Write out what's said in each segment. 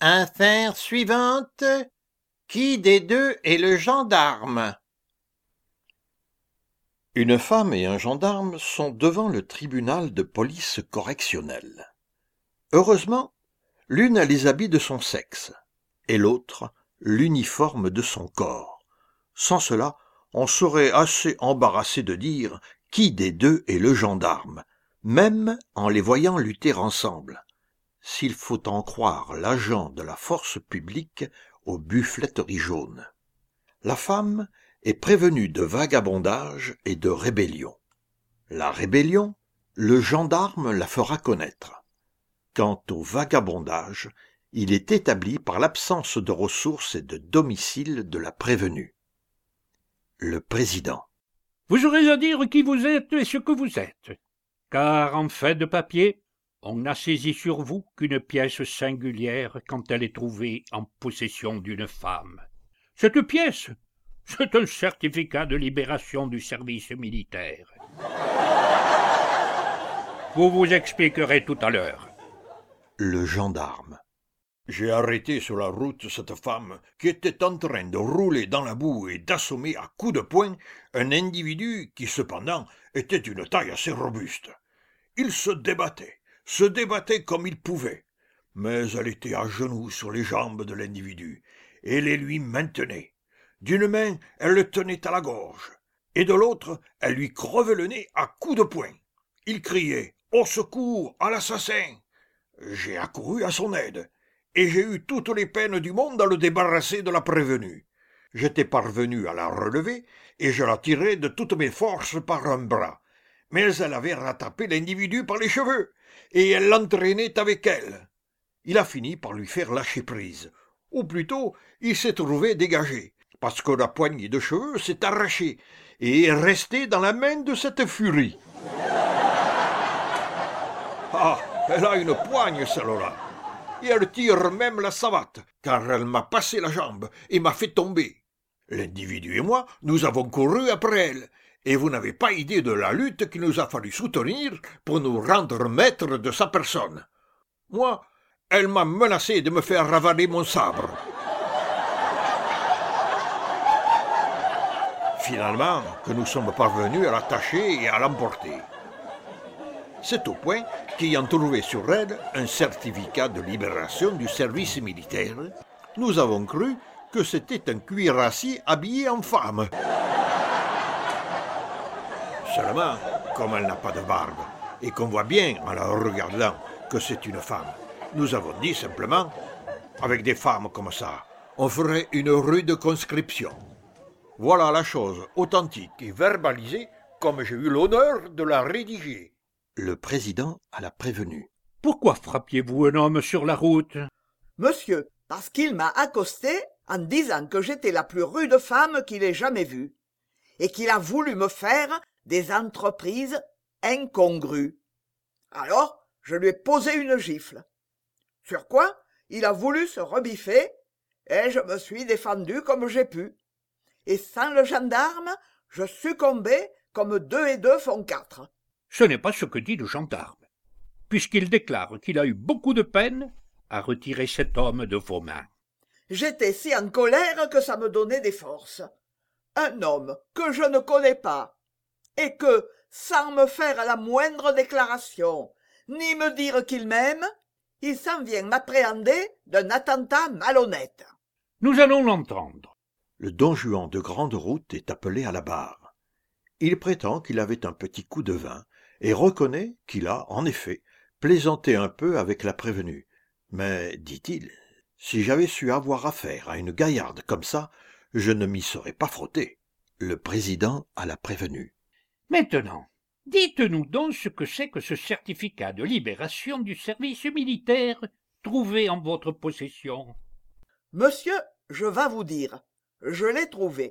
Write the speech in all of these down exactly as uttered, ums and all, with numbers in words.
Affaire suivante. Qui des deux est le gendarme? Une femme et un gendarme sont devant le tribunal de police correctionnelle. Heureusement, l'une a les habits de son sexe, et l'autre l'uniforme de son corps. Sans cela, on serait assez embarrassé de dire qui des deux est le gendarme, même en les voyant lutter ensemble, s'il faut en croire l'agent de la force publique aux buffleteries jaunes. La femme est prévenue de vagabondage et de rébellion. La rébellion, le gendarme la fera connaître. Quant au vagabondage, il est établi par l'absence de ressources et de domicile de la prévenue. Le président. Vous aurez à dire qui vous êtes et ce que vous êtes, car en fait de papier, on n'a saisi sur vous qu'une pièce singulière quand elle est trouvée en possession d'une femme. Cette pièce, c'est un certificat de libération du service militaire. Vous vous expliquerez tout à l'heure. Le gendarme. J'ai arrêté sur la route cette femme qui était en train de rouler dans la boue et d'assommer à coups de poing un individu qui, cependant, était d'une taille assez robuste. Il se débattait, se débattait comme il pouvait, mais elle était à genoux sur les jambes de l'individu et les lui maintenait. D'une main, elle le tenait à la gorge, et de l'autre, elle lui crevait le nez à coups de poing. Il criait « Au secours, à l'assassin !» J'ai accouru à son aide, et j'ai eu toutes les peines du monde à le débarrasser de la prévenue. J'étais parvenu à la relever, et je la tirai de toutes mes forces par un bras. Mais elle avait rattrapé l'individu par les cheveux, et elle l'entraînait avec elle. Il a fini par lui faire lâcher prise. Ou plutôt, il s'est trouvé dégagé, parce que la poignée de cheveux s'est arrachée, et est restée dans la main de cette furie. Ah, elle a une poigne, celle-là. Et elle tire même la savate, car elle m'a passé la jambe et m'a fait tomber. L'individu et moi, nous avons couru après elle, et vous n'avez pas idée de la lutte qu'il nous a fallu soutenir pour nous rendre maîtres de sa personne. Moi, elle m'a menacé de me faire ravaler mon sabre. Finalement, que nous sommes parvenus à l'attacher et à l'emporter. C'est au point qu'ayant trouvé sur elle un certificat de libération du service militaire, nous avons cru que c'était un cuirassier habillé en femme. Seulement, comme elle n'a pas de barbe, et qu'on voit bien en la regardant que c'est une femme, nous avons dit simplement, avec des femmes comme ça, on ferait une rude conscription. Voilà la chose authentique et verbalisée comme j'ai eu l'honneur de la rédiger. Le président à la prévenue. Pourquoi frappiez-vous un homme sur la route? Monsieur, parce qu'il m'a accosté en disant que j'étais la plus rude femme qu'il ait jamais vue, et qu'il a voulu me faire des entreprises incongrues. Alors, je lui ai posé une gifle. Sur quoi, il a voulu se rebiffer, et je me suis défendu comme j'ai pu. Et sans le gendarme, je succombais comme deux et deux font quatre. Ce n'est pas ce que dit le gendarme, puisqu'il déclare qu'il a eu beaucoup de peine à retirer cet homme de vos mains. J'étais si en colère que ça me donnait des forces. Un homme que je ne connais pas, et que, sans me faire la moindre déclaration, ni me dire qu'il m'aime, il s'en vient m'appréhender d'un attentat malhonnête. Nous allons l'entendre. Le don Juan de Grande Route est appelé à la barre. Il prétend qu'il avait un petit coup de vin et reconnaît qu'il a, en effet, plaisanté un peu avec la prévenue. Mais, dit-il, si j'avais su avoir affaire à une gaillarde comme ça, je ne m'y serais pas frotté. Le président à la prévenue. Maintenant, dites-nous donc ce que c'est que ce certificat de libération du service militaire trouvé en votre possession. Monsieur, je vas vous dire, je l'ai trouvé.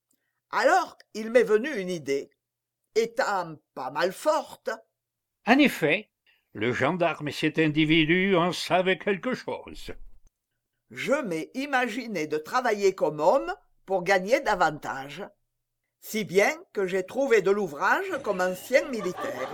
Alors, il m'est venu une idée, étant pas mal forte. En effet, le gendarme et cet individu en savaient quelque chose. Je m'ai imaginé de travailler comme homme pour gagner davantage, si bien que j'ai trouvé de l'ouvrage comme ancien militaire.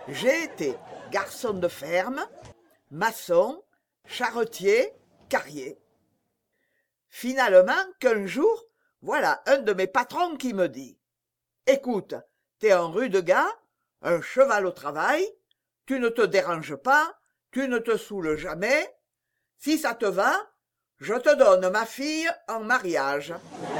J'ai été garçon de ferme, maçon, charretier, carrier. Finalement, qu'un jour, voilà un de mes patrons qui me dit « Écoute, t'es un rude gars, un cheval au travail, tu ne te déranges pas, tu ne te saoules jamais. Si ça te va, je te donne ma fille en mariage. »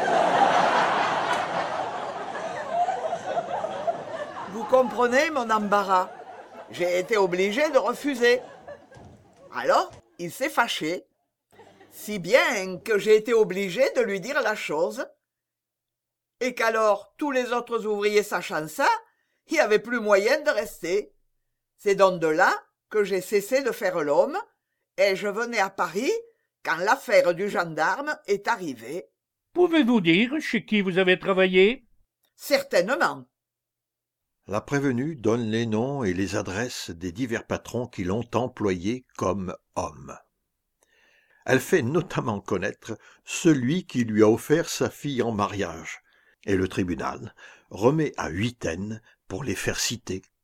Vous comprenez mon embarras. J'ai été obligé de refuser. Alors, il s'est fâché, si bien que j'ai été obligé de lui dire la chose, et qu'alors tous les autres ouvriers sachant ça, il n'y avait plus moyen de rester. C'est donc de là que j'ai cessé de faire l'homme, et je venais à Paris quand l'affaire du gendarme est arrivée. Pouvez-vous dire chez qui vous avez travaillé? Certainement. La prévenue donne les noms et les adresses des divers patrons qui l'ont employé comme homme. Elle fait notamment connaître celui qui lui a offert sa fille en mariage, et le tribunal remet à Huitaine pour les faire citer